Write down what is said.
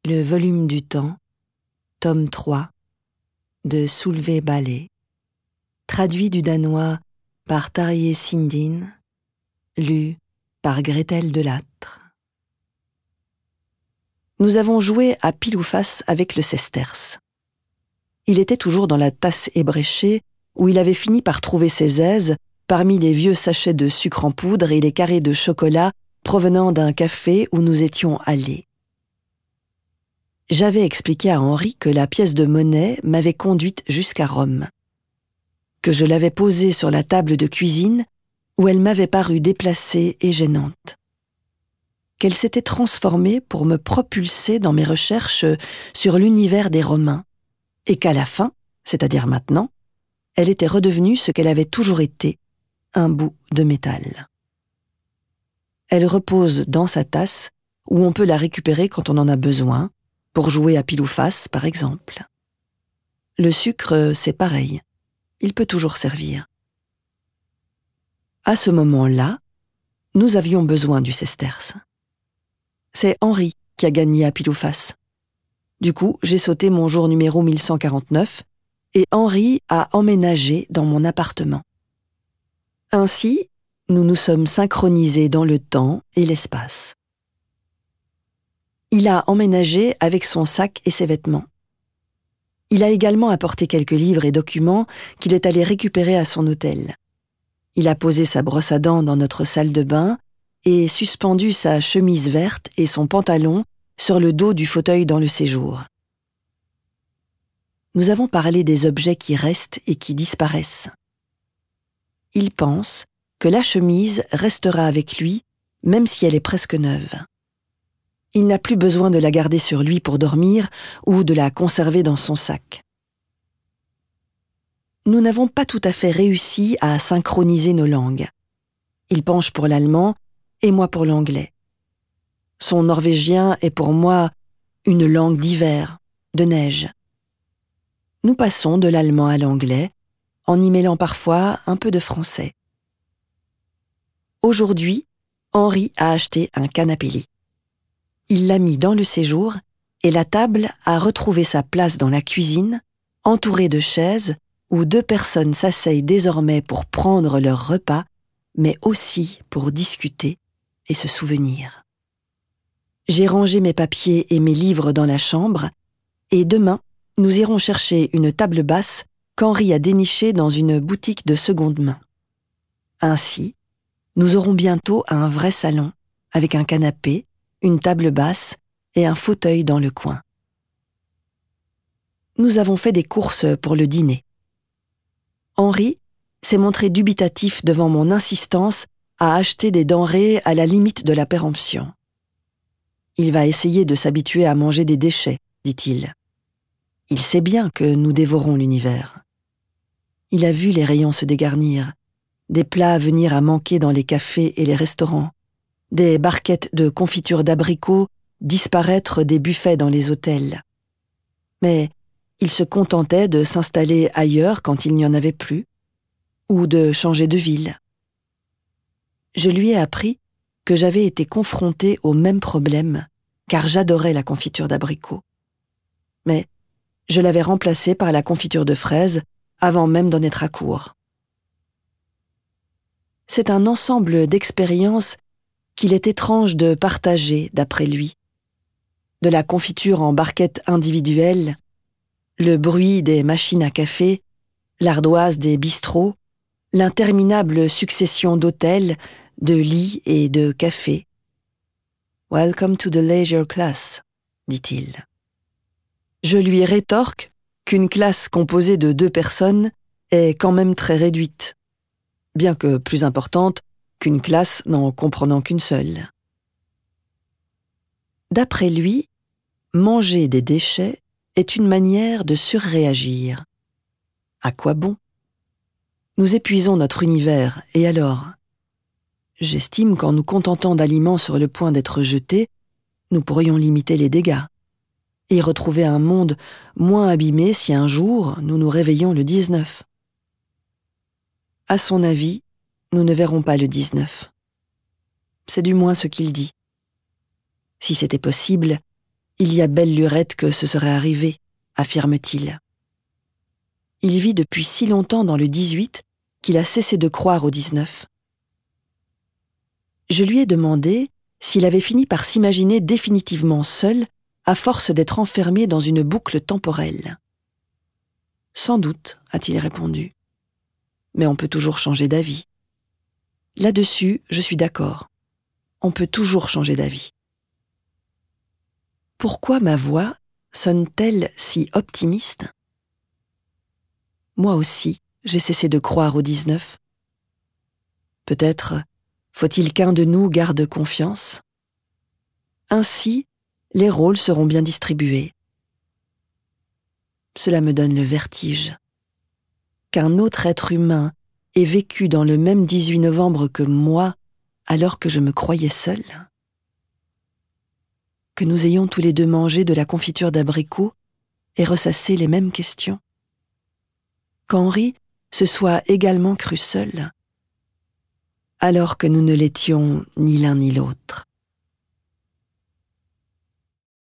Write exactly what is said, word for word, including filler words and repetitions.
Le volume du temps, tome trois, de Solveig Ballé, traduit du danois par Tarje Sindin, lu par Gretel Delattre. Nous avons joué à pile ou face avec le sesterce. Il était toujours dans la tasse ébréchée où il avait fini par trouver ses aises parmi les vieux sachets de sucre en poudre et les carrés de chocolat provenant d'un café où nous étions allés. J'avais expliqué à Henri que la pièce de monnaie m'avait conduite jusqu'à Rome, que je l'avais posée sur la table de cuisine où elle m'avait paru déplacée et gênante, qu'elle s'était transformée pour me propulser dans mes recherches sur l'univers des Romains, et qu'à la fin, c'est-à-dire maintenant, elle était redevenue ce qu'elle avait toujours été, un bout de métal. Elle repose dans sa tasse où on peut la récupérer quand on en a besoin, pour jouer à pile ou face, par exemple. Le sucre, c'est pareil. Il peut toujours servir. À ce moment-là, nous avions besoin du sesterce. C'est Henri qui a gagné à pile ou face. Du coup, j'ai sauté mon jour numéro mille cent quarante-neuf et Henri a emménagé dans mon appartement. Ainsi, nous nous sommes synchronisés dans le temps et l'espace. Il a emménagé avec son sac et ses vêtements. Il a également apporté quelques livres et documents qu'il est allé récupérer à son hôtel. Il a posé sa brosse à dents dans notre salle de bain et suspendu sa chemise verte et son pantalon sur le dos du fauteuil dans le séjour. Nous avons parlé des objets qui restent et qui disparaissent. Il pense que la chemise restera avec lui, même si elle est presque neuve. Il n'a plus besoin de la garder sur lui pour dormir ou de la conserver dans son sac. Nous n'avons pas tout à fait réussi à synchroniser nos langues. Il penche pour l'allemand et moi pour l'anglais. Son norvégien est pour moi une langue d'hiver, de neige. Nous passons de l'allemand à l'anglais, en y mêlant parfois un peu de français. Aujourd'hui, Henri a acheté un canapé-lit. Il l'a mis dans le séjour et la table a retrouvé sa place dans la cuisine, entourée de chaises où deux personnes s'asseyent désormais pour prendre leur repas, mais aussi pour discuter et se souvenir. J'ai rangé mes papiers et mes livres dans la chambre et demain, nous irons chercher une table basse qu'Henri a dénichée dans une boutique de seconde main. Ainsi, nous aurons bientôt un vrai salon avec un canapé, une table basse et un fauteuil dans le coin. Nous avons fait des courses pour le dîner. Henri s'est montré dubitatif devant mon insistance à acheter des denrées à la limite de la péremption. Il va essayer de s'habituer à manger des déchets, dit-il. Il sait bien que nous dévorons l'univers. Il a vu les rayons se dégarnir, des plats venir à manquer dans les cafés et les restaurants, des barquettes de confiture d'abricots disparaître des buffets dans les hôtels. Mais il se contentait de s'installer ailleurs quand il n'y en avait plus, ou de changer de ville. Je lui ai appris que j'avais été confrontée au même problème, car j'adorais la confiture d'abricots. Mais je l'avais remplacée par la confiture de fraises avant même d'en être à court. C'est un ensemble d'expériences qu'il est étrange de partager, d'après lui. De la confiture en barquette individuelle, le bruit des machines à café, l'ardoise des bistrots, l'interminable succession d'hôtels, de lits et de cafés. « Welcome to the leisure class », dit-il. Je lui rétorque qu'une classe composée de deux personnes est quand même très réduite, bien que plus importante qu'une classe n'en comprenant qu'une seule. D'après lui, manger des déchets est une manière de surréagir. À quoi bon? Nous épuisons notre univers, et alors? J'estime qu'en nous contentant d'aliments sur le point d'être jetés, nous pourrions limiter les dégâts et retrouver un monde moins abîmé si un jour nous nous réveillons le dix-neuf. À son avis, nous ne verrons pas le dix-neuf. C'est du moins ce qu'il dit. Si c'était possible, Il y a belle lurette que ce serait arrivé, affirme-t-il. Il vit depuis si longtemps dans le dix-huit qu'il a cessé de croire au dix-neuf. Je lui ai demandé s'il avait fini par s'imaginer définitivement seul à force d'être enfermé dans une boucle temporelle. « Sans doute, a-t-il répondu. Mais on peut toujours changer d'avis. Là-dessus, je suis d'accord. On peut toujours changer d'avis. » Pourquoi ma voix sonne-t-elle si optimiste? Moi aussi, j'ai cessé de croire au dix-neuf. Peut-être faut-il qu'un de nous garde confiance? Ainsi, les rôles seront bien distribués. Cela me donne le vertige. Qu'un autre être humain ait vécu dans le même dix-huit novembre que moi, alors que je me croyais seul. Que nous ayons tous les deux mangé de la confiture d'abricot et ressassé les mêmes questions. Qu'Henri se soit également cru seul, alors que nous ne l'étions ni l'un ni l'autre.